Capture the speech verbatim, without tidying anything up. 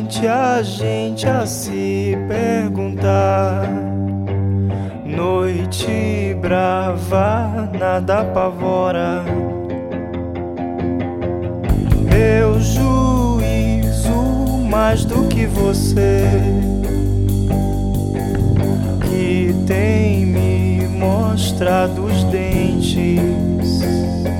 mente a gente a se perguntar. Noite brava, nada apavora. Meu juízo mais do que você, que tem me mostrado os dentes.